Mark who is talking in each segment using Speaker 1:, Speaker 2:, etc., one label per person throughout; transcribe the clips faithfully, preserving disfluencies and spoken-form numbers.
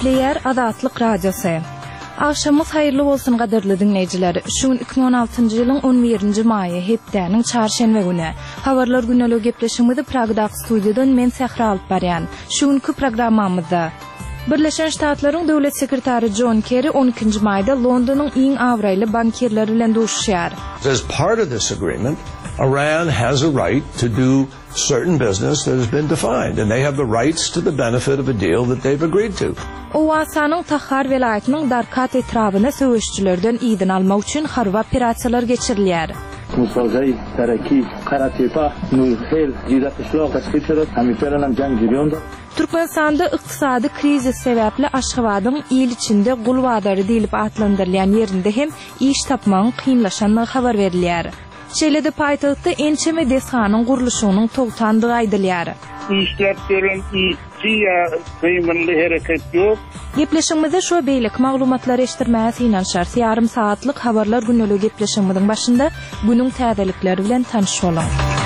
Speaker 1: Edleyer Azatlyk Radiosu. Akşamız hayırlı olsun qadarly dinleyijiler. Şu iki bin on altıncı ýylyň on birinji maýy hepdeniň çarşenbe güni. Habarlar günelög gepleşigimizi Pragdaky studiýadan men Sehra alyp barýan. Şuňky programmamyzda Birleşen Ştatlaryň döwlet sekretary John Kerry on ikinji maýda Londonyň iň awraýly bankirleri bilen duruşýar.
Speaker 2: As part of this agreement, Iran has a right to do certain business that has been defined, and they have the rights to the benefit of a deal that they've agreed to.
Speaker 1: Owasanyň Tahar welaýatynyň Darkat etrabyna söwüşçilerden ýydan almak üçin harba operasiýalar geçirilýär.
Speaker 3: مسازهای ترکی قراتیپا نوحل جیرت اشلاق تسخیر شد همیتران هم جنگ جریان داد.
Speaker 1: Türkmenistanda iqtisadi krizis sebäpli Aşgabatyň ýyl içinde gulwadary diýilip atlandyrylýan ýerinde hem iş tapmagyň kynlaşanyny habar berilýär. Şeýlede paýtagtda ençeme deshanyň gurulşynyň togtandygy aýdylýar.
Speaker 4: İşletlerin işçi kıymanlı hareket yok.
Speaker 1: Gepleşigimizde şu beýlik maglumatlar eşdirmäsi inanşar ýarym saatlyk habarlar günelög gepleşigimiziň başynda günüň täzelikleri bilen tanış bolan.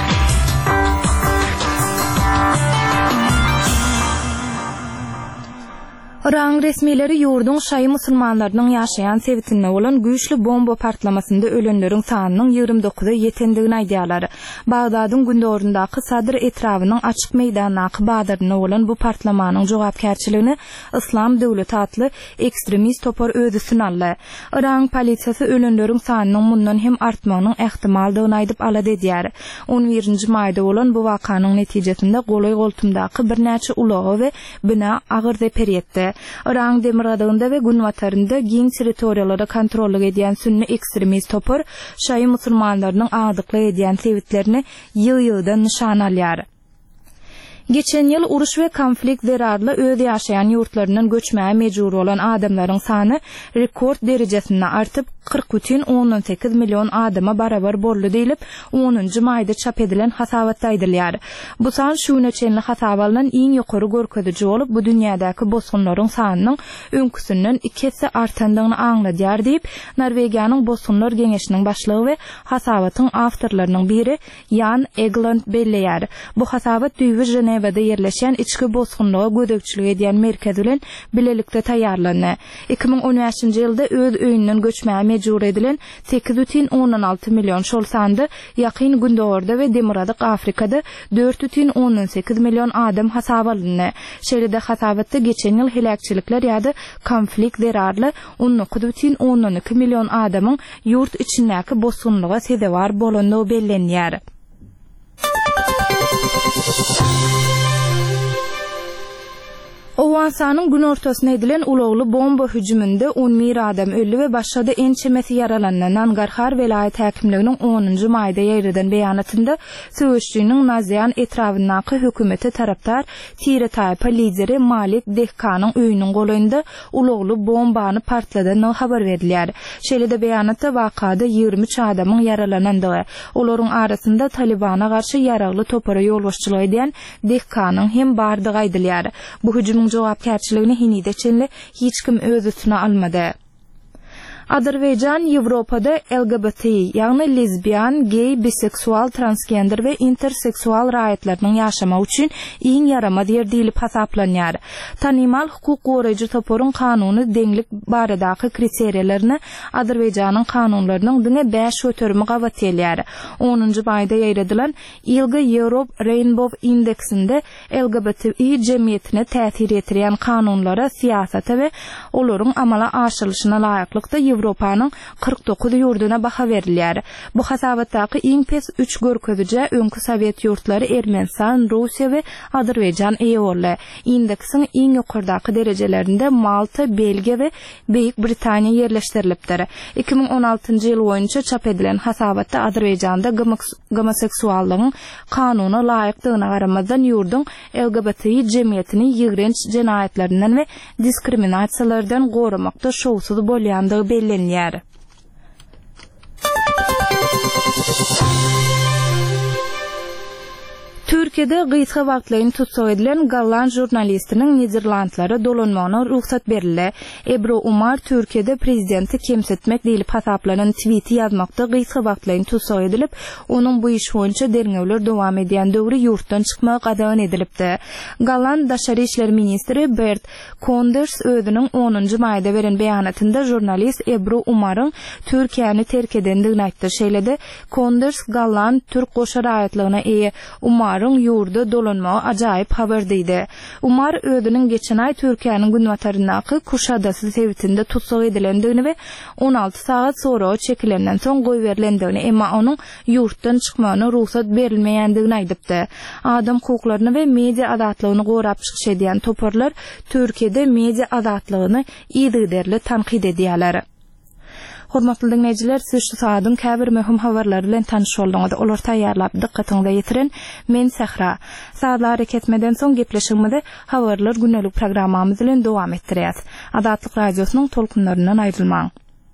Speaker 1: Iran resmileri ýurduň şaý musulmanlarynyň ýaşaýan sebitinde bolan güýçli bomba partlamasynda ölenleriň sanynyň ýygrimi dokuza ýetendigini aýdýarlar. Bagdadyň gündorundaky Sadr etrawynyň açyk meýdanaky badaryna bolan bu partlamanyň jogapkärçiligini Islam döwleti atly ekstremist topar özü sunaldy. Iran polisiýasy ölenleriň sanynyň mundan hem artmagynyň ähtimaldygyny aýdyp alady edýär. on birinji maýda bolan bu wakanyň netijesinde golay goltumdaky birnäçe ulagy we bina agyr zeper ýetdi. Iran demir adagynda we gün watarynda giň territoriýalary kontrolly edýän sünni ekstremist topar şaý musulmanlarynyň agdykly edýän sebitlerini ýyl-ýyldan nişan alýar. Geçen ýyl uruş we konflikt zerarly öz ýaşaýan ýurtlarynyň göçmäge mejbur bolan adamlaryň sany rekord derejesinde artyp kırk бүтүн onuň sekiz million adama barabar boldy diýilip onunji maýda çap edilen hasabatda aýdylýar. Bu san şuňa çenli hasap alynan iň ýokary görkeziji bolup bu dünýädäki bosgunlaryň sanynyň öňküsünden iki hesse artandygyny aňladýar diýip Norwegiýanyň bosgunlar geňeşiniň başlygy we hasabatyň awtorlarynyň biri Jan Egeland belleýär. Bu hasabat düýbi Ženewada ýerleşen içki bosgunlygy gödekçilik edýän merkez bilen bilelikde taýýarlandy. iki bin on beşinji ýylda öz öýünden göçmäge mejbur edilen sekiz бүтүn onuň alty million şol sandy ýakyn gündorda we Demiradyk Afrikada dört бүтүn onuň sekiz million adam hasap alındy. Şeýlede hasabatda geçen ýyl helakçilikler ýa-da konflikt zerarly on dokuz бүтүn onuň iki million adamyň ýurt içindäki bosgunlyga sebäp bolandygy bellenýär. Owasanyň gün ortasyna edilen ulagly bomba hüjüminde on bir adam öldü we başga da ençemesi yaralandy. Nangarhar welaýat häkimliginiň onunji maýda ýaýradan beýanatynda söwüşçüniň Nazian etrawyndaky hökümete tarapdar Tire taýpa lideri Malik Dehkanyň öýüniň golaýynda ulagly bombany partladygyny habar berilýär. Şeýlede beýanatda wakada ýygrimi üç adamyň yaralanandygy, olaryň arasynda Talibana garşy ýaragly topara ýolbaşçylyk edýän Dehkanyň hem bardygy aýdylýar. Bu hüjüm jogapkärçiligini hinide çenli hiç kim öz üstüne almady. Azerbaycan Ýewropada L G B T, ýagny lesbian, gay, biseksual, transgender we interseksual raýatlarynyň ýaşamak üçin iň yaramaz ýer diýilip hasaplanýar. Tanymal hukuk goraýjy toparyň kanuny deňlik baradaky kriteriýalerini Azerbayjanyň kanunlarynyň diňe beş göterimi gabat edýär. onunji maýda ýaýradylan Ilgi Europe Rainbow Indeksinde L G B T jemgyýetine täsir etdirýän kanunlara, siýasata we olaryň amala aşyrylyşyna laýyklykda Ýewropanyň kırk dokuz ýurduna baha berilýär. Bu hasabatdaky iň pes üç görkezije öňkü Sowet ýurtlary Ermenistan, Russiýa we Azerbaýjan eýerli. Indeksin iň ýokardaky derejelerinde Malta, Belgiýa we Beýik Britaniýa ýerleşdirilipdir. iki bin on altynjy ýyl boýunça çap edilen hasabatda Azerbaýjanda homoseksuallygyň kanuny laýykdygyna garamazdan ýurdun L G B T jemgyýetini ýygrenç jenaýatlerinden we diskriminasiýalardan goramakda şowsuz bolýandygy bellenýär. Türkiýede gysga wagtlaryň tutsak edilen Gallan jurnalistiniň Niderlandlara dolanmagyna ruhsat berildi. Ebru Umar Türkiýede prezidenti kemsetmek diýilip hasaplanan tweeti ýazmakda gysga wagtlaryň tutsak edilip, onuň bu iş boýunça derňewler dowam edýän döwri ýurtdan çykmagy gadagan edilipdi. Gallan Daşary işler ministri Bert Koenders özüniň onuncu maýda beren beýanatynda jurnalist Ebru Umar'ın Türkiýany terk edendigini aýtdy. Şeýlede Koenders Gallan Türk goşa raýatlygyna eýe Umar'ın yurda dolanmagy ajaýyp habar diýdi. Umar özüniň geçen ay Türkiýanyň Günwataryndaky Kuşadasy sewitinde tutsak edilendigini we on alty saat sonra çekilenden soň goý berilendigini, emma onuň yurtdan çykmagyna ruhsat berilmeýändigini aýdypdy. Adam hukuklaryny we media azatlygyny gorap çykyş edýän toparlar Türkiýede media azatlygyny ýygyderli tanqid edýärler. Hormatly dinleyijiler, siz şu saatyň käbir möhüm habarlary bilen tanyş bolduňyz. Olar taýýarlap dikkatiňizi ýetiren men Sahra. Saatlar hareketmeden soň gepleşigimizde habarlar günnelik programmamyz bilen dowam etdirýäs. Adatlyk radiosynyň tolkunlaryndan aýrylmaň.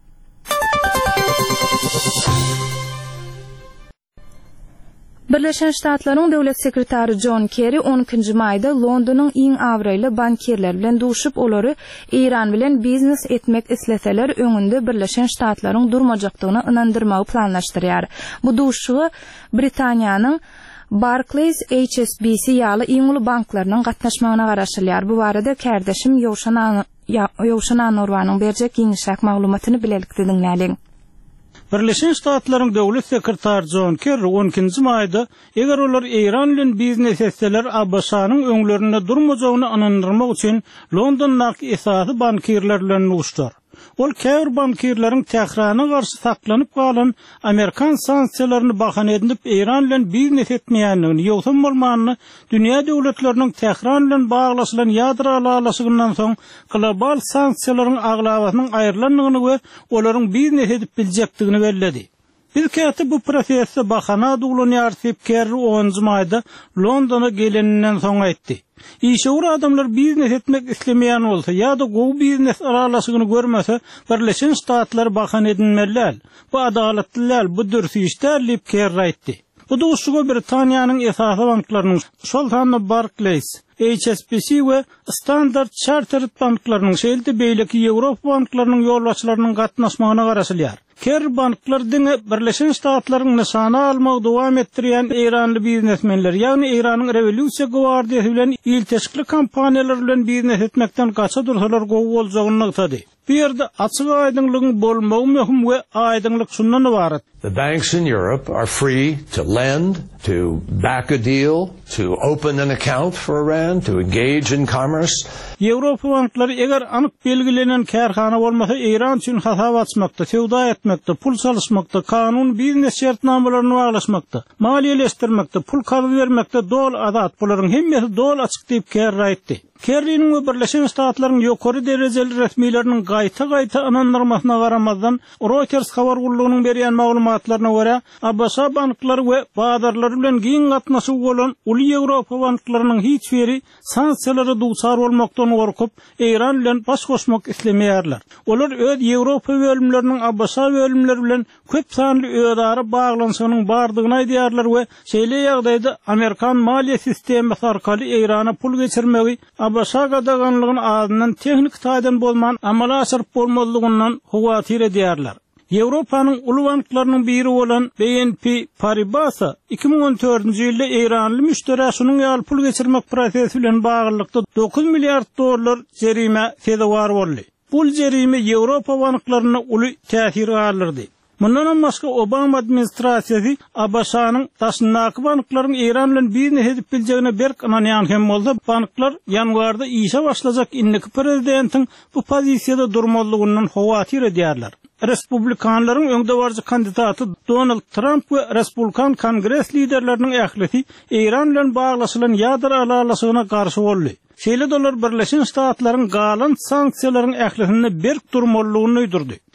Speaker 1: Birleşen Ştatlaryň döwlet sekretary John Kerry on ikinji maýda Londonyň iň awraýly bankirler bilen duşup olary Iran bilen biznes etmek isleseler öňünde Birleşen Ştatlaryň durmajakdygyna inandyrmagy planlaşdyrýar. Bu duşugy Britaniýanyň Barclays, H S B C ýaly iň uly banklarynyň gatnaşmagyna garaşylýar. Bu barada kärdeşim Ýowşan Ýowşan Norwanyň berjek giňişak maglumatyny bilelikde dinläliň.
Speaker 5: Birleşen Ştatlaryň döwlet sekretary John Kerry on ikinji maýda eger olar Iran bilen biznes etseler A B S-nyň öňlerinde durmajagyny anandyrmak üçin Londondaky esasy bankirler bilen uşdar. Ol käbir bankirleriň tährana garşy saklanyp galan Amerikan sanksiýalaryny bahan edip Iran bilen biznes etmeýänligini, ýoksa bolmanyny dünýä döwletleriniň Tehran bilen baglaşylan ýadro alalaşygyndan soň global sanksiýalaryň aglawatynyň aýrylanlygyny we olaryň biznes edip biljekdigini belledi. Biz käte bu prosesde bahana duglanýar diýip Kerry onuncu maýda Londona geleninden soň aýtdy. İşeğur adamlar biznes etmek islemeýän bolsa ýa-da gowy biznes aralaşygyny görmese Birleşen Ştatlar bahan edilmeliler. Bu adaletliler, bu dürtüşler diýip Kerry aýtdy. Bu duşuga Britaniýanyň esasy banklarynyň Sultan Barclays, H S B C we Standard Chartered banklarynyň şeýle beýleki Ýewropa banklarynyň ýolbaşçylarynyň gatnaşmagyna garaşylýar. Ker banklar diňe Birleşen Ştatlaryň nysana almagy dowam etdirýän Iranly biznesmenler, ýagny Iranyň Revolýusiýa gwardiýasy bilen ýylteşikli kompaniýalar bilen biznes etmekden gaça dursalar gowy boljagyny aýtdy. Bu ýerde açyk aýdynlygyň bolmagy möhüm we aýdynlyk şundan ibaret.
Speaker 2: The banks in Europe are free to lend, to back a deal, to open an account for Iran, to engage in commerce.
Speaker 5: Ýewropa banklary eger anyk belgilenen kärhana bolmasa Iran üçin hasap açmakda, sewda etmekde, pul salışmakda, kanun biznes şertnamalaryny baglaşmakda, maliýeleşdirmekde, pul karzy bermekde dol adat bularyň hemmesi dol açyk diýip Kerry aýtdy. Kerry'nin ve Birleşen Ştatlaryň ýokary derejeli resmiýleriniň gaýta-gaýta anandyrmasyna garamazdan Reuters habar gurulugynyň berýän maglumatlaryna görä A B S banklary we badarlar bilen giň gatnaşyk bolan uly Ýewropa banklarynyň hiç biri sanksiýalara duçar bolmakdan gorkup Iran bilen baş goşmak islemeýärler. Olar öz Ýewropa bölümleriniň A B S bölümleri bilen köp sanly öýdary baglanşygynyň bardygyny aýdýarlar we şeýle ýagdaýda Amerikan maliýe sistemi arkaly Irana pul geçirmegi A B S gadaganlygyny adynyň tehnik taýdan bolman amala aşyryp bolmadygyndan howatyr edýärler. Ýewropanyň uly banklarynyň biri bolan B N P Paribas iki ming on dördünji ýylda Iranly müşterisiň ýaly pul geçirmek prosesi bilen baglykda dokuz milliard dollar jerime sedewar boldy. Bu jerime Ýewropa banklaryna uly täsir galdyrdy. Mundan başga Obama administrasiýasy A B S-nyň taşyndaky banklaryň Iran bilen biznes edip biljegine berk ananýan hem bolsa, banklar ýanwarda işe başlajak indiki prezidentiň bu pozisiýada durmalygyndan howatyr edýärler. Respublikanlaryň öňde barjy kandidaty Donald Trump we Respublikan Kongres liderleriniň ählisi Iran bilen baglaşylan ýadro alalaşygyna garşy boldy. Şeýle dolar Birleşen Ştatlaryň galan sanksiýalaryň ählisini berk durmalygyny öýdürdi.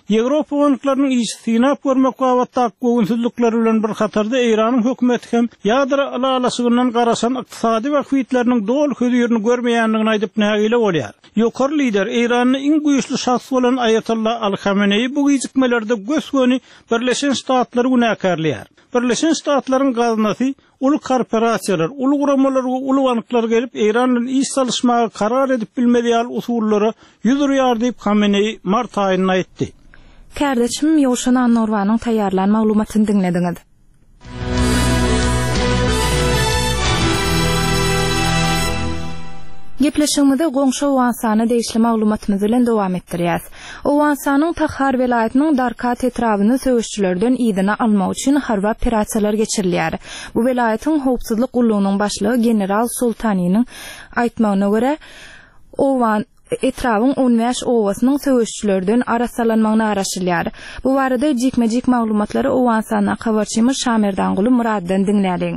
Speaker 5: Ýewropa banklarynyň istinap görmek wagtda göwünsüzlikleri bilen bir hatarda Iranyň hökümeti hem ýadyra alalasygyndan garasan ykdysady wakitleriniň dol ködürini görmeýändigini aýdyp nägile bolýar. Ýokary lider Iranyň iň güýçli şahsy bolan Ayatollah Al-Khamenei bu gijikmelerde gösgöni Birleşen Ştatlary günäkärleýär. Birleşen Ştatlaryň gaznaty ulu korporasiýalar, ulu guramalar we ulu banklar gelip Iranyň iş salışmagy karar edip bilmediýär usullary ýüzürýär diýip Khamenei mart aýynda aýtdy.
Speaker 1: Kardeşim Ýowşan Annorwanyň taýýarlan maglumatyny dinlediňiz. Gepleşigimizde goňşy Owansany deýişli maglumatymyz bilen dowam etdirýäs. Owansanyň Takhar welaýatynyň Darkat etrabyny söwüşçülerden ýygyna almak üçin harby operasiýalar geçirilýär. Bu welaýatyň howpsuzlyk gullugynyň başlygy general Sultanynyň aýtmagyna görä, Owan etrabyň on beş owasynyň söwüşçülerden arasalanmagyny araşdyrýar. Bu barada jikmejik maglumatlary Owansanyň habarçymyz Şamerdan Guly Muraddan dinlädiň.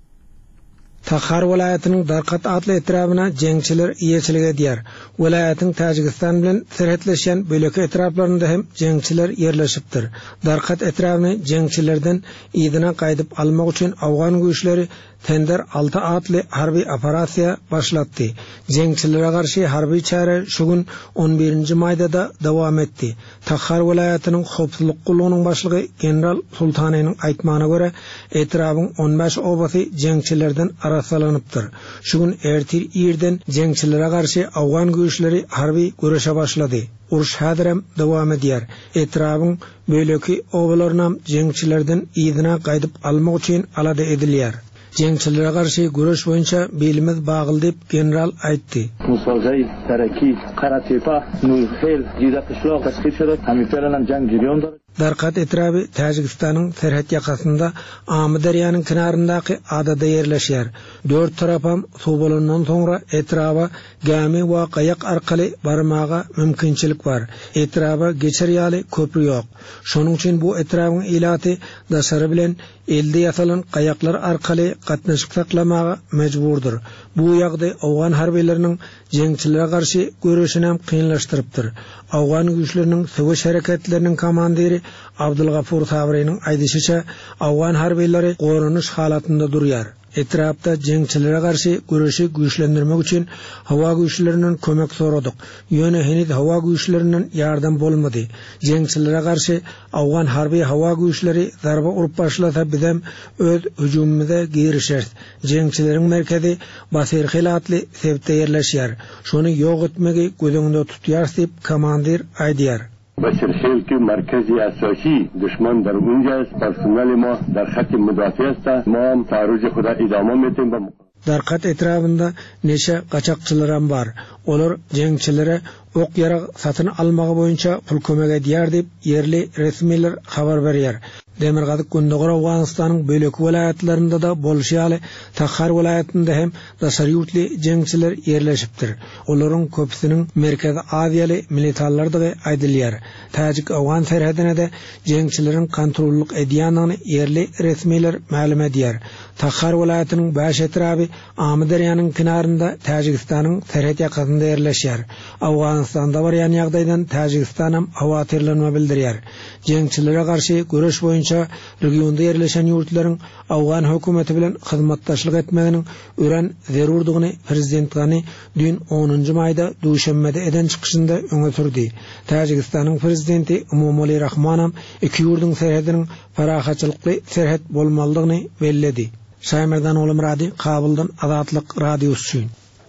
Speaker 6: Takhar welaýatynyň Darkat adly etrabyna jeňçiler ýeçilik edýär. Welaýatyň Tajikistan bilen serhetleşen böleki etraplarynda hem jeňçiler ýerleşipdir. Darkat etrabyny jeňçilerden ýygyna gaýdyp almak üçin Awgan güýçleri Tender altı adly harby operasiýa başlatdy. Jeňçilere garşy harby çare şu gün on birinji maýda da dowam etdi. Takhar welaýatynyň howpsuzlyk gullugynyň başlygy general Sultanynyň aýtmagyna görä, etrabyň on beş obasy jeňçilerden arassalanypdyr. Şu gün ertir ýerden jeňçilere garşy Awgan güýçleri harby göreşe başlady. Uruş häzirem dowam edýär. Etrabyň böleki obalaryna jeňçilerden ýygyna gaýdyp almak üçin alada edilýär. Jeňçilere garşy göreş boýunça belimiz bagly diýip general aýtdy.
Speaker 3: Musawzai taraki Karatepa Nurhel ýydatışlyk taşkyr şerat hamiperenem jang jirýondyr.
Speaker 6: Darkat etraby Tajikistanyň serhet ýakasynda Amy darýanyň kinaryndaky adada ýerleşýär. Dört tarapam suw bolandan soňra etraba gämi we gaýak arkaly barmaga mümkinçilik bar. Etraba geçerýäli köprü ýok. Şonuň üçin bu etrabyň ilaty daşary bilen elde ýasalan gaýaklar arkaly gatnaşyk saklamaga mejburdur. Bu ýagdaý Awgan harbylarynın jeňçilere garşy göreşini hem kynlaşdyrypdyr. Awgan güýçleriniň söwüş hereketleriniň komandiri Abdulgafur Sabriýanyň aýdýşyça Awgan harbylary goranyş halatynda durýar. Etrapda jeňçilere garşy göreşi güýçlendirmek üçin hawa güýçlerinden kömek soradyk. Ýöne henüz hawa güýçlerinden ýardam bolmady. Jeňçilere garşy Awgan harby hawa güýçleri zarba urup başlasa bizem öz hüjümimize girişer. Jeňçileriň merkezi Basir Hilatly sebte ýerleşýär. Şonu ýok etmegi gözüňde tutýar diýip komandir aýdýar.
Speaker 7: بشرخیل که مرکزی اساسی دشمن در اونجا است. پرسنل ما در خط مدافع است. ما هم تعرض خود ادامه میتیم.
Speaker 6: Darkat etrabında neşe qaçakçylaram bar. Olar jeňçilere ok yarag satyn almagy boýunça pul kömek edýär diýip yerli resmiler habar berýär. Demirgazyk Gündogor Awganystanyň böleki welaýatlarynda da bolşýaly Takhar welaýatynda hem daşary ýurtly jeňçiler ýerleşipdir. Olaryň köpüsiniň Merkezi Aziýaly militarlardygy aýdylýar. Tajik Awgan serhedine de jeňçilerin kontrollyk edýändigini yerli resmiler ma'lum edýär. Takhar welaýatynyň baş etraby Amy darýanyň kinarynda Tajikistanyň serhet ýakasynda ýerleşýär. Awganystanda barýan ýagdaýdan Tajikistan hem hawatirlenme bildirýär. Jeňçilere garşy göreş boýunça regionda ýerleşen ýurtlaryň Awgan hökümeti bilen hyzmatdaşlyk etmeginiň ören zerurdygyny prezident Gany dün onunji maýda duşanbede eden çykyşynda öňe sürdi. Tajikistanyň prezidenti Emomali Rahmanam iki ýurdun serhediniň farahatçylykly serhet bolmalydygyny belledi. Şamerdan Guly Murady, Kabuldan Azatlyk radiosu üçin.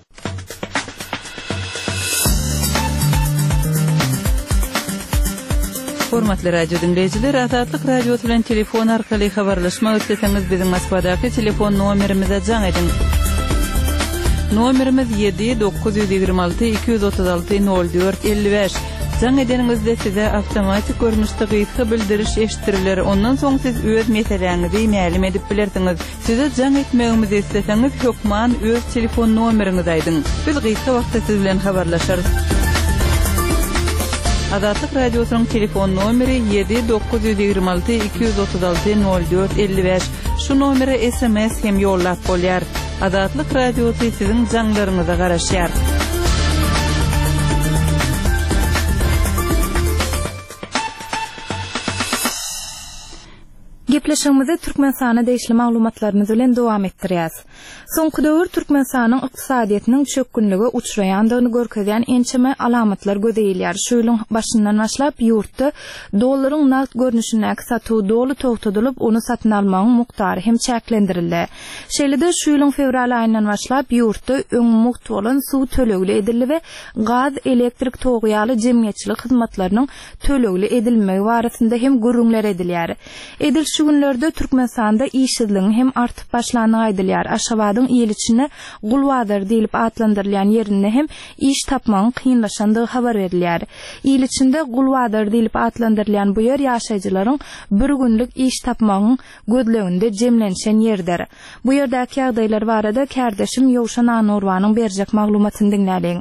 Speaker 8: Hormatly radio dinleyijiler, Azatlyk radio bilen telefon arkaly habarlaşmak isteseňiz biziň Moskvadaky telefon nomerimize jaň edin. Nomerimiz yedi dokuz yüz ýygrima alty iki yüz otuz alty nol dört elli beş. Jaň edeningizde size awtomatik görnüşde gyýyky bildiriş eşitiriler. Ondan soň siz öz meseleňizi ma'lum edip bilersiňiz. Size jaň etmegimizi isteseňiz hökman öz telefon nomeriňizi aýdyň. Biz gyýyky wagtda siz bilen habarlaşarys. Azatlyk radiosynyň telefon nomeri yedi dokuz yüz ýygrima alty iki yüz otuz alty nol dört elli beş. Şu nomere S M S hem ýollap bolýar. Azatlyk radiosy siziň jaňlaryňyza garaşýar.
Speaker 1: Sepleşigimizi Türkmenistana değişli maglumatlarymyz bilen dowam etdirýäs. Soňky döwür Türkmenistanyň ykdysadyýatynyň çökgünligi uçraýandygyny görkezýän ençeme alamatlar gözeýilýär. Şu ýylyň başyndan başlap ýurtda dollaryň naqd görnüşindäki satuw dolu togtadylyp, onu satyn almagyň muktary hem çäklendirildi. Şeýle-de şu ýylyň fevral aýyndan başlap ýurtda öň mukt bolan suw tölegli edildi we gaz, elektrik togyýaly jemgyýetçilik hyzmatlarynyň tölegli edilmegi barasynda hem gürrüňler edilýär. Edil şu günlerde Türkmenistanda işsizliğin hem artıp başlanığı aydılýar. Aşgabatyň ýyl içinde Gulwadyr diýilip atlandyrylýan ýerinde hem iş tapmagyň kynlaşandygy habar berilýär. Ýyl içinde Gulwadyr diýilip atlandyrylýan bu ýer ýaşaýjylaryň bir günlük iş tapmagyň gözleginde jemlenşen ýerdir. Bu ýerdäki ýagdaýlar barada kärdeşim Ýowşan Anurwanyň berjek maglumatyny dinläliň.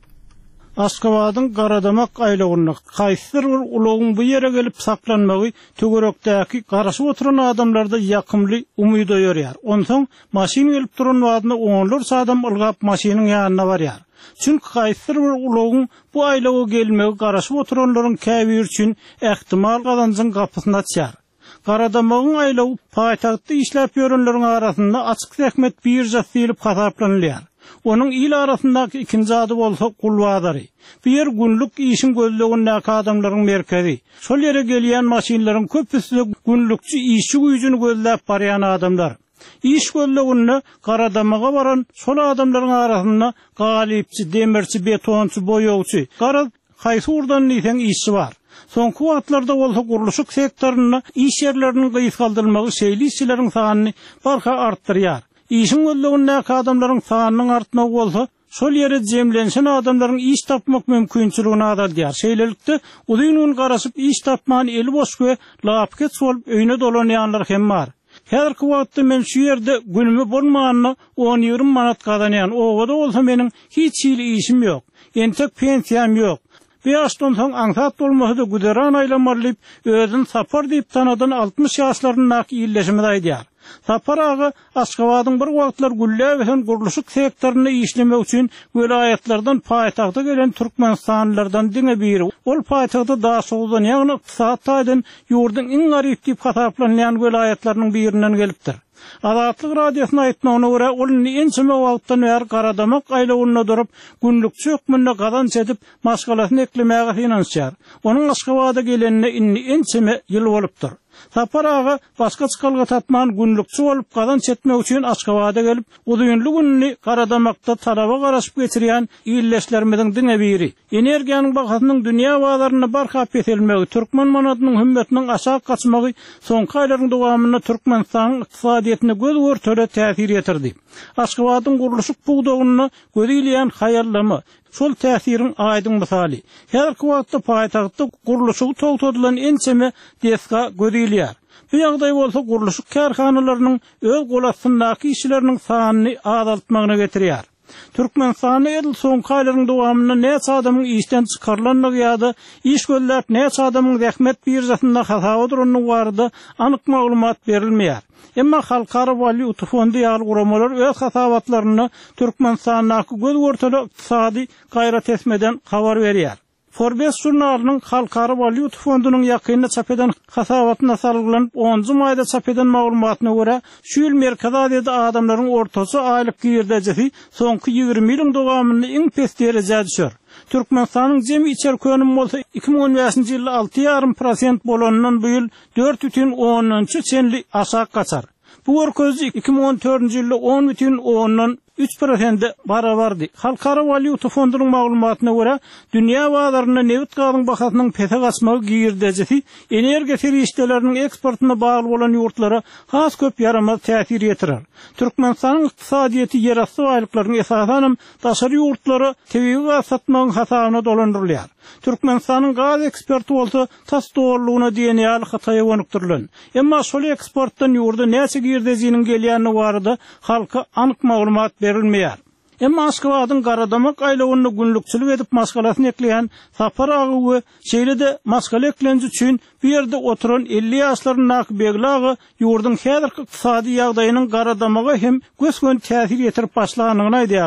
Speaker 5: Aşgabatyň Garadamak aýlagyny kaýsyr bir ulogyň bu ýere gelip saklanmagy tögerekdäki garaşyp oturan adamlarda ýakymly umyt oýarýar. Onsoň maşin gelip duran wagtynda onlarça adam ılgap maşiniň ýanyna barýar. Çünki kaýsyr bir ulogyň bu aýlaga gelmegi garaşyp oturanlaryň käbir üçin ähtimal gazanjyň gapysyny açýar. Garadamagyň aýlagy paýtagtda işläp ýörenleriň arasynda açyk rehmet birja diýilip hasaplanylýar. Onun il arasındaky ikinji ady bolsa Gulwadyr. Bu yer günlük işin gözlegindäki adamlaryň merkezi. Şol ýere gelýän maşinlaryň köpüsi günlükçi işçi güýjüni gözläp barýan adamlar. İş gözleginde Garadamaga baran şol adamlaryň arasynda galypçy, demirçi, betonçy, boýagçy, gara haýsy urdan niten işçi bar. Soňky wagtlarda bolsa guruluşyk sektoruna iş ýerlerini gyýyskaldyrmagy şeýli işçileriň sanyny barka artdyrýar. İşin gözlegindäki adamlaryň sanynyň artmagy bolsa, şol ýere jemlenşen adamlaryň iş tapmak mümkinçiligini adalýar. Şeýlelikde ulyň garaşyp iş tapman eli boş we lapket bolup öýüne dolanýanlar hem bar. Häzirki wagtda men şu ýerde günümi bolmaganyna on ýigri manat gazanýan. Ogada bolsa meniň hiç ýyly işim ýok. Entek pensiýam ýok. Beýasdan soň aňsat bolmasada güderan aýlamalyp özüni sapar diýip tanadan altmış ýaşlarynyň ýylleşimi aýdýar. Sapar ağa Aşgabatyň bir wagtlar güllä guruluşyk sektoruny işlemek üçin welaýatlardan paýtagda gelen türkmenistanlylardan diňe biri. Ol paýtagda daha soňdan ýagny saatdan ýurdun iň garyp diýip hasaplanýan welaýatlarynyň birinden gelipdir. Azatlyk radiosyna aýtmagyna görä ol ençeme wagtdan bäri Garadamak aýlagyna durup günlükçi hökmünde gazanç edip maşgalasyny eklemäge finansýar. Onuň Aşgabada gelenine inni ençeme ýyl bolupdyr. Sapar ağa başga çykalga tatman günlükçi bolup gazanç etmek üçin Aşgabada gelip uzyňly günni Garadamakda talaba garaşyp geçirýän ýylleşlerimiziň diňe biri. Energiýanyň bahasynyň dünýä bazaryna barhap etilmegi, türkmen manatynyň hümmetiniň aşağı kaçmagy soňky aýlaryň dowamyna Türkmenistanyň ykdysadyýatyna göz görtele täsir ýetirdi. Aşgabatyň guruluşyk bugdagyny gözelýän hayallamy şol täsiriň aýdyň misaly. Häzirki wagtda paýtagtda guruluşy togtadylan ençeme deska gözelýär. Bu ýagdaý bolsa guruluşyk karhanalarynyň öz golasyndaky işçileriniň sanyny azaltmagyna getirýär. Türkmenistanyň edil soňky aýlaryň dowamyna näçe adamyň işden çykarlanmagy ýa-da iş gözläp näçe adamyň rehmet birjasynda hasaba duranyny barada anyk maglumat berilmeýär. Emma Halkara Valyuta Fondy ýaly guramalar öz hasabatlaryny Türkmenistanyň göz görteli ykdysady gaýrat etmeden habar berýär. Forbes jurnalynyň Halkara Valyuta Fondynyň ýakynda çap eden hasabatyna salgylanyp onuncu maýda çap eden maglumatyna görä, şu ýyl Merkez Aziýada adamlaryň ortasy aýlyk girdejesi soňky ýigirme ýylyň dowamyny iň pes derejede düşer. Türkmenistanyň jemi içerik önüm bolsa iki bin on beşinji ýylda alty ýarym prosent bolanyndan bu ýyl dört бүтүn on üç çenli aşağı kaçar. Bu görkezji iki bin on dördünji ýylda on бүтүn on üç prosent barabardy. Halkara Valyuta Fondynyň maglumatyna görä, dünýä bazaryna neft gazynyň bahasynyň pese gaçmagy girdejesi energiýa serişdeleriniň eksportyna bagly bolan ýurtlara has köp yaramaz täsir ýetirer. Türkmenistanyň ykdysadyýaty ýerasty aýlyklaryň esasen daşary ýurtlara tebigy satmagyň hasabyna dolandyrylýar. Türkmenistanyň gaz eksporty bolsa tas doğrulugyna diýen hataýa gönükdirilen. Emma şol eksportdan ýurda näçe girdejiniň gelýäni barada halka anyk maglumat berilmeýär. Emma Aşgabatyň Garadamak aýlagyny günlükçilik edip maşgalasyny ekleýän Sapar ağa şeýle-de maşgala eklenji üçin bu ýerde oturan elli ýaşlaryň beglagy ýurdun häzirki ykdysady ýagdaýynyň Garadamaga hem gösgön täsir ýetirip başlanyny aýdýarlar.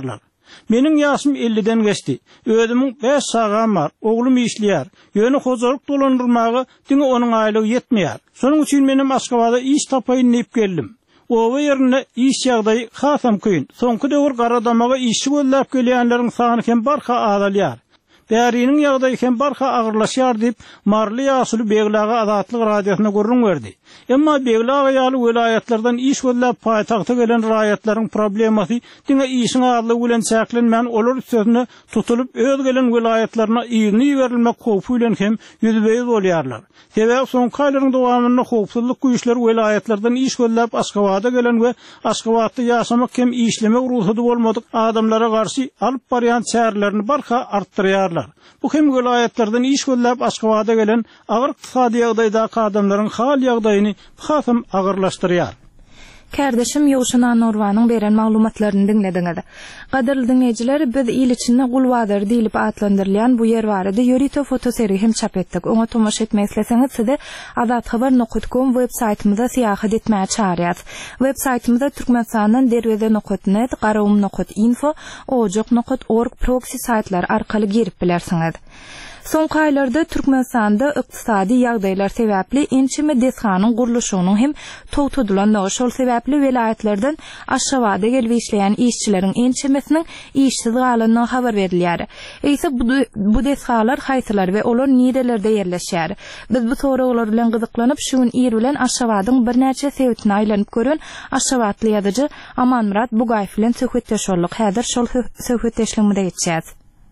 Speaker 5: Menin yaşım elliden geçti. Ödümün beş sağam var. Oğlum işleyer. Yönü hocalık dolandırmağı dini onun aylığı yetmeyer. Sonun için menim Aşgabatda iş tapayın neyip geldim. Ova yerine iş yağdayı xasam kıyın. Sonku dövür qaradamağa işi göllap geliyenlerin sağınıken barqa ağdalyar. Bärinin yağdayken barqa ağırlaşar deyip marlı yasılı Beglağa Azatlık Radiyasına görün verdi. Emma Beglağa yalı velayetlerden iş göllap paytaqta gelen rayetlerin problemati dine işin ağırlığı bilen çäklenmän olur sözüne tutulup öz gelen velayetlerine iğni verilmek howfuyla hem yüzbeyiz olyarlar. Sebäp soňky aýlaryň dowamynda howpsuzlyk güýçleri velayetlerden iş göllap Aşgabatda gelen we Aşgabatda ýaşamak hem işlemek ruhsady bolmadyk adamlara garşy alyp barýan çärlerini barqa artdyrýar. Bu hem velayetlerden iş göllap Aşgabatda gelen agyr ykdysady ýagdaýdaky adamlaryň hal ýagdaýyny hasam agyrlaşdyrýar.
Speaker 1: Kardeşim Ýowşan Norwanyň beren maglumatlaryny dinlediňiz. Gaderly dinleýijiler, biz il içinde Gulwadyr diýilip atlandyrylýan bu ýer barada ýörito fotoseri hem çap etdik. Oňa tomaş etmek isleseňiz sizi azat habar nokta com web saytymyza syýahat etmäge çağırýar. Web saytymyza türkmenistandan derweze nokta net, garawum nokta info, ojok nokta org proxy saytlar arkaly girip bilersiňiz. Soňky aýlarda Türkmenistanda ykdysady ýagdaýlar sebäpli inçime deshanyň gurulşynyň hem togtadylan şol sebäpli velayetlerden Aşgabatda gelip işleýän işçileriň inçimesiniň işsiz galynyny habar berilýär. Eýse bu, bu deshalar haýsylar we olar nidelerde ýerleşýär. Biz bu soralar bilen gyzyklanyp şuň ýer bilen Aşgabatyň birnäçe sebäpini aýlanyp gören Aşgabatly ýazyjy Amanmurat Bugaýew bilen söhbetdeşýärlik. Häzir şol söhbetdeşligimizde geçýär.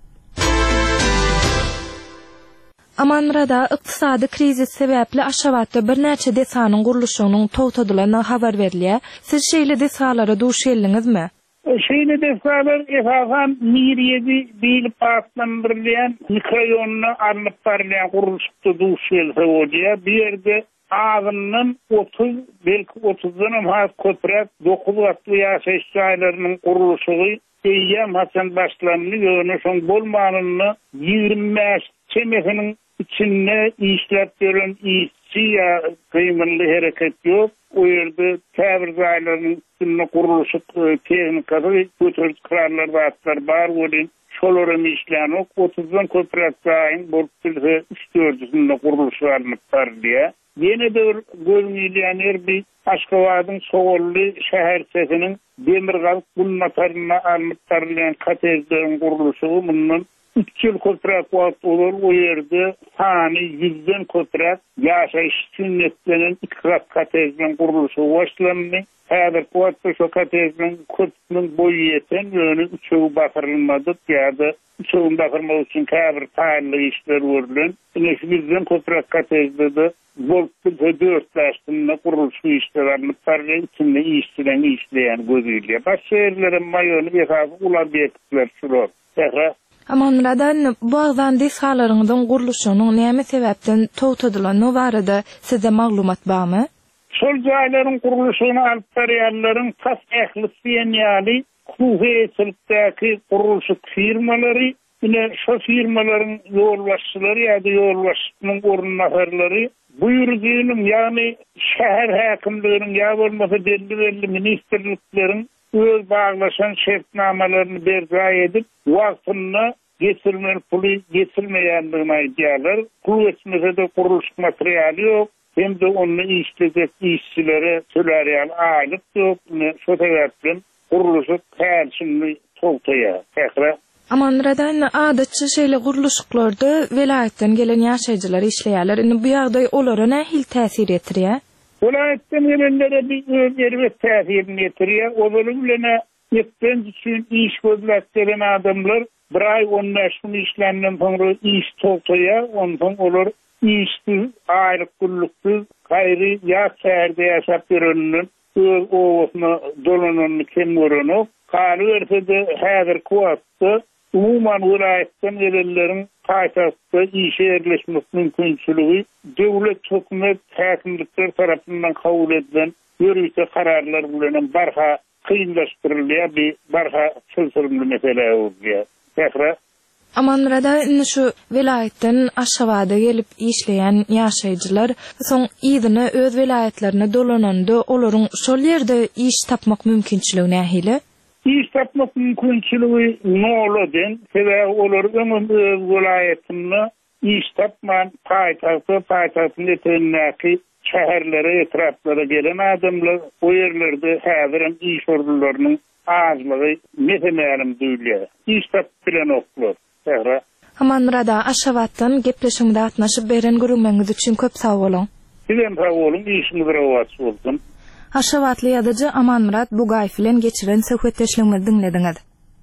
Speaker 1: Amanmurada ykdysady krizis sebäpli Aşgabatda birnäçe deshanyň gurulşynyň togtadylyny habar berilýär. Siz şeýle deshalary duş geldiňizmi?
Speaker 4: Şeýle deshalar esasan Miriýedi diýilip atlandyrylýan mikroraýonyna alınıp barýan gurulşykda duş geldi bolýar. Bu ýerde ağzının otuz, belki otuzdan has köprek dokuz gatly ýaşaýyş ýaýlarynyň gurulşygy Eýýam Hasan başlandy ýöne şoň bolmanyny ýigirmi beş çemesiniň içinde işlep gören işçi ya kıymanlı hareket yok. O yerde tabir zaylarının üstünde kuruluşu tehnikası götürüp kırarlar ve atlar var. Olin şolorun işleyen yok. otuzdan köprek zayın borçluluğu üç dördüsünde kuruluşu almışlar diye. Yine de görünüyen yer bir Aşgabat'ın Soğollu şehir sesinin Demirgalık bulmatarına almışlarlayan katezlerin kuruluşu bunun üç yıl köprek vakti olur. O yerde sani yüzden köprek yaşayış sünnetlenen iki kat katezlerin kuruluşu başlandı. Häzir kuwatda şu katezlerin köprünün boyu yeten yönü üçüğü batırılmadık ya da üçüğün batırmak için kabir tayinli işler verilen. Yine yüzden köprek katezledi. Volklu dörtleştiğinde kuruluşu işler alınıplarla içinde işçilen işleyen gözüyle. Başka yerlerin mayonu esası ulabiyetler şuror. Tekrar.
Speaker 1: Amanmuradan bazan deshalaryňyň gurulşynyň näme sebäpden togtadylyny barada size maglumat barmy?
Speaker 4: Şol jaýlaryň gurulşyny alyp barýanlaryň tas ählisi ýaly hukuky gurulşy firmalary, ine şo firmalaryň ýolbaşçylary ýa-da ýolbaşçynyň orunnaharlary buýrugynyň ýani şäher häkimliginiň ýa bolmasa belli ministrlikleriň öz bağlaşan şertnamalaryny berza edip wagtyny geçirmeli pulu geçirmeýändigini aýdýarlar. Pul geçmese kuruluş materialy ýok. Hem de onu işleyecek işçilere söyleriyen aylık yok. Şu sebepten kuruluşu kâlçinli toltaya. Tekrar.
Speaker 1: Amanmuradan adatçı şeyle guruluşuklarda velayetten gelen yaşayıcılar işleýärler. Bu ýagdaý olara nähil täsir etdirýär?
Speaker 4: Velayetten gelenlere bir özleri ve täsirini etdirýär. Oların bilene yetken üçün iş gözläpdiren adamlar bir ay on beş gün işlenden sonra iş toltaya, ondan olur işsiz, ayrık güllüksüz, gayri ya şehirde yaşap görünün, öz oğuzunu dolanını kim görünü, kalı verse de häzir kuvatda, umuman vilayetten gelenlerin kaytasında işe yerleşmek mümkünçülüğü, devlet hükümet hakimlikler tarafından kabul edilen yürüyüşe kararlar bulunan barha kıyınlaştırılıyor, bir barha sözsürümlü mesele oluyor. Tekrar.
Speaker 1: Amanmurada şu velayetten Aşgabatda gelip işleyen yaşayıcılar soň ýygyny öz velayetlerine dolananda olaryň şol ýerde iş tapmak mümkinçiligi nähili?
Speaker 4: İş tapmak mümkünçülüğü noladen, sebäbi olar öňüm öz vilayatyny iş tapman paýtagty, paýtagtyň etenäki şäherlere, etraplara gelen adamlar o yerlerde häzirim iş ordularynyň azlygy mesemälim duýulýar. İş tap bilen oklar. Sähra.
Speaker 1: Amanrada Aşgabatdan gepleşiginde atnaşyp beren görünmeňiz üçin köp sag bolun.
Speaker 4: Sizem sag bolun, işiniz rawat bolsun.
Speaker 1: Aşgabatly ýazyjy Amanmurat Bugaýew bilen geçiren söhbetleşigimizi dinlediňiz.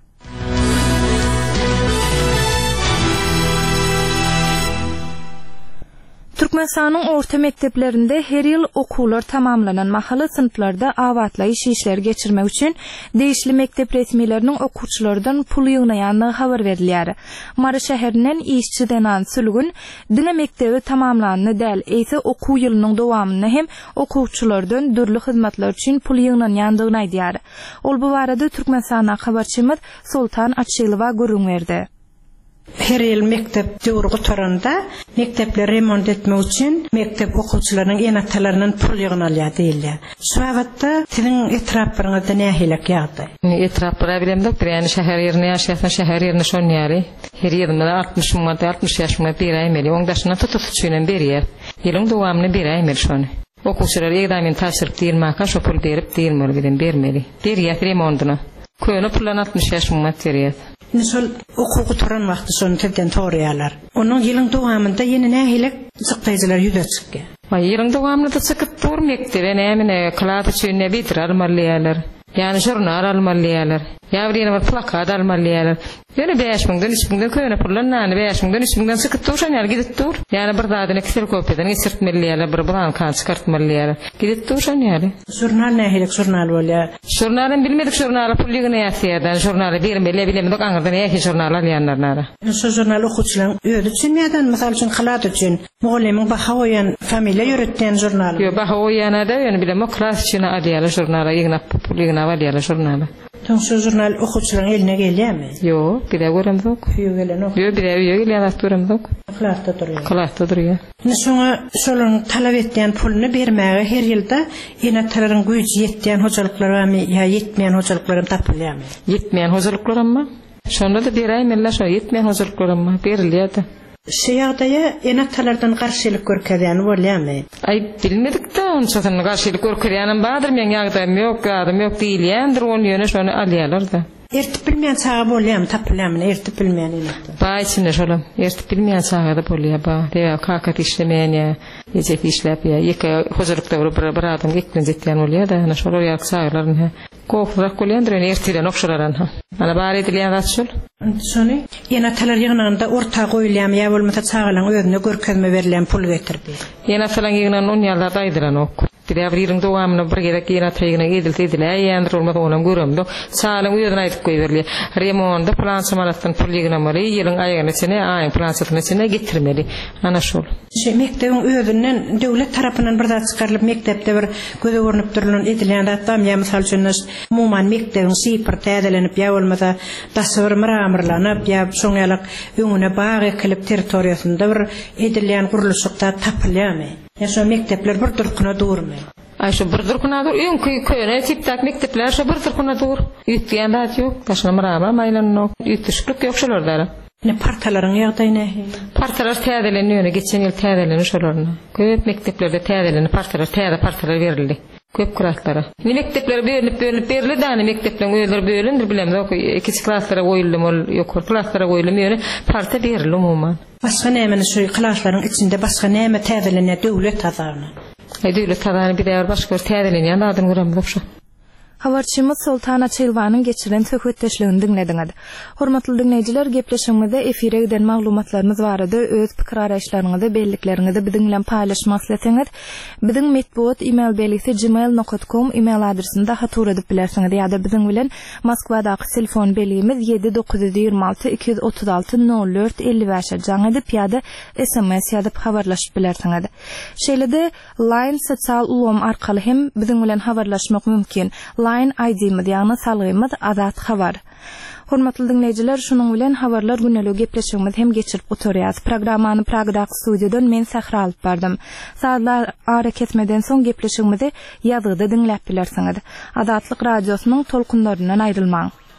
Speaker 1: Türkmenistanyň orta mekdeplerinde her ýyl okuwlar tamamlanan mahaly sınıflarda awatlaýyş işler geçirmek üçin değişli mektep resmileriniň okuwçylardan pul ýygnaýanlygy habar berilýär. Mary şäherinden işçi Denan Sülgün dine mektebi tamamlanyny däl, eýse okuw ýylynyň dowamyny hem okuwçylardan dürli hyzmatlar üçin pul ýygnaýandygyny aýdýar. Ol bu barada Türkmenistana habarçymyz Sultan Açylywa görüň berdi.
Speaker 9: Her yıl mektep döwrügi toranda mektepleri remont etmek için mektep okuwçylarynyň enatalarynyň pul ýygnalýar diýilýär. Şu wagtda tiň etraplarynda nähilek ýagdy.
Speaker 10: Etraplara bilemde ýani şäher ýerine ýaşaýan şäher ýerine şonýary. Her ýerinde altmış manat altmış ýaş manat bir aýmeli. Oňdaşyna tutupçynyň berýär. Ýylyň dowamyny bir aýmel şonu. Okuwçylar ýegdamen taşyryp diýilmäkä şo pul berip diýilmeli bilen bermeli. Berýär remontyna. Köýne pulan altmış ýaş manat berýär.
Speaker 9: Nisol okuwgy toran wagty şonu tepden toraýarlar. Onuň ýylyň dowamynda ýene nähilek çykdaýjylar ýüze çykdy.
Speaker 10: Wa ýylyň dowamynda çykyp durmykdy we näme klas üçin ne bitir almalýarlar. Ýani jurnal almalýarlar. Ýa-da bir plakat almalýarlar. Ýöne beş miňden üç miňden köýne pullar näme beş miňden üç miňden çykyp durýar gidip dur. Ýani bir dadyny Excel kopyadan geçirtmelýärler, bir bilan kan çykartmalýarlar. Gidip durýar.
Speaker 9: Jurnal nähilek jurnal bolýar.
Speaker 10: Jurnalyn bilmedik jurnaly pul ýygnaýardan jurnaly bermeli bilemedik aňyrdan näme jurnal alýanlar.
Speaker 9: Şu jurnal okuwçylaryň öýde üçin näden mysal üçin klat üçin mugallimyň baha goýan familiýa ýöretdiň jurnal.
Speaker 10: Ýa baha goýanada ýöne bilem klas üçin alýarlar jurnala ýygnap pul ýygnap alýarlar jurnala.
Speaker 9: Şu jurnal okuwçylaryň eline gelýärmi?
Speaker 10: Ýok, bir de göremdik.
Speaker 9: Ýok gelen ok.
Speaker 10: Ýok, bir de ýok gelýär göremdik.
Speaker 9: Klatda durýar.
Speaker 10: Klatda durýar.
Speaker 9: Şoňa şolaryň talap etdiň pulyny bermäge her ýylda enatlaryň güýji ýetdiň hojalyklary we ýa ýetmeýän hojalyklary tapylýarmy?
Speaker 10: Ýetmeýän hojalyklarymmy? Şonda da bir aýmella şo ýetmeýän hojalyklarymmy berilýärdi.
Speaker 9: Şu ýagdaýa enatlardan garşylyk görkezýän bolýarmy?
Speaker 10: Ay bilmedik de onçadan garşylyk görkezýänim bardyr, men ýagdaýym ýok, ýagdaýym ýok diýilýändir, ony ýöne şonu alýarlar da.
Speaker 9: Ertip bilmeýän çağa bolýarmy, tapylýarmy, ertip bilmeýän enatlar.
Speaker 10: Ba içinde şolam, ertip bilmeýän çağda bolýar ba. Ýa kakat işlemeýän ýa, ýetek işläp ýa, ýeke hozurlukda bir adam gitmen jetýän bolýar da, ana şolar ýa çağlaryny Kokrak kolyandır ertiden okşararan ha. Ana bari edilýän zat şol.
Speaker 9: Şonu enatalar ýygnanda orta goýulýan ýa bolmasa çağalan özüne görkezme berilýän pul getirdi.
Speaker 10: Enatalar ýygnan on ýyllarda aýdyran ok. Bir ýylyň dowamyny bir gerek enat ýygna edildi edilýär ýa-da bolmasa onuň görümdi. Çağalan özüne aýdyp goýberli. Remonda plan samaratdan pul ýygnamary ýylyň aýygyny içine aýyn plan satyny içine getirmeli. Ana şol.
Speaker 9: Şu mektebiň özünden döwlet tarapyndan bir zat çykarylyp mektepde bir göze görünüp durulan edilýän zatdan ýa mysal üçin Muman mektebiň sipir täzelenip ýa bolmasa tasawwur mramyrlanyp ýa şoňalyk öňüne bagy ekilip territoriýasynda bir edilýän guruluşlukda tapylýarmy? Ýa şu mektepler bir durkuna durmy?
Speaker 10: Ay şu bir durkuna dur, öňkü köýne tipdak mektepler şu bir durkuna dur. Ýetýän zat ýok, taşna mramar maýlanok, ýetişlik ýok şolarda.
Speaker 9: Ne partalaryň ýagdaýy nähe?
Speaker 10: Partalar täzelenýär, geçen ýyl täzelenýär şolaryny. Köp mekteplerde täzelenip partalar täze partalar berildi. Köp klaslara. Ne mektepler bölünip bölünip berildi da, ne mekteplerin öýleri bölündir bilemde, ikisi klaslara goýuldym, ol ýok klaslara goýuldym, ýöne parta berildi umumyň.
Speaker 9: Başga näme şu klaslaryň içinde başga näme täzelenýär döwlet tazaryny?
Speaker 10: Ay döwlet tazaryny bir däwer başga bir täzelenýän adam göremdik şu.
Speaker 1: Habarçymyz Sultan Açylywaň geçiren söhbetleşigini dinlediňiz. Hormatly dinleýijiler, gepleşigimizde efire giden maglumatlarymyz barada öz pikir araýşlaryňyzy, bellikleriniňizi biziň bilen paýlaşmak isleseňiz, biziň medpuat email belgisi gmail nokta com email adresinde hatur edip bilersiňiz ýa-da biziň bilen Moskwadaky telefon belgimiz ýedi dokuz yüz ýygrima alty iki yüz otuz alty nol dört elli beş jaň edip ýa-da S M S ýazyp habarlaşyp bilersiňiz. Şeýlede Line sosial ulgam arkaly hem biziň bilen habarlaşmak mümkin. online I D-miz ýagny salgymyz Azat Habar. Hormatly dinleyijiler, şunuň bilen habarlar güneligi gepleşigimiz hem geçirip oturýar. Programmany Pragda studiýadan men Sahra alyp bardym. Saatlar ara ketmeden soň gepleşigimizi ýazyda dinläp bilersiňiz. Azatlyk radiosynyň tolkunlaryndan aýrylmaň.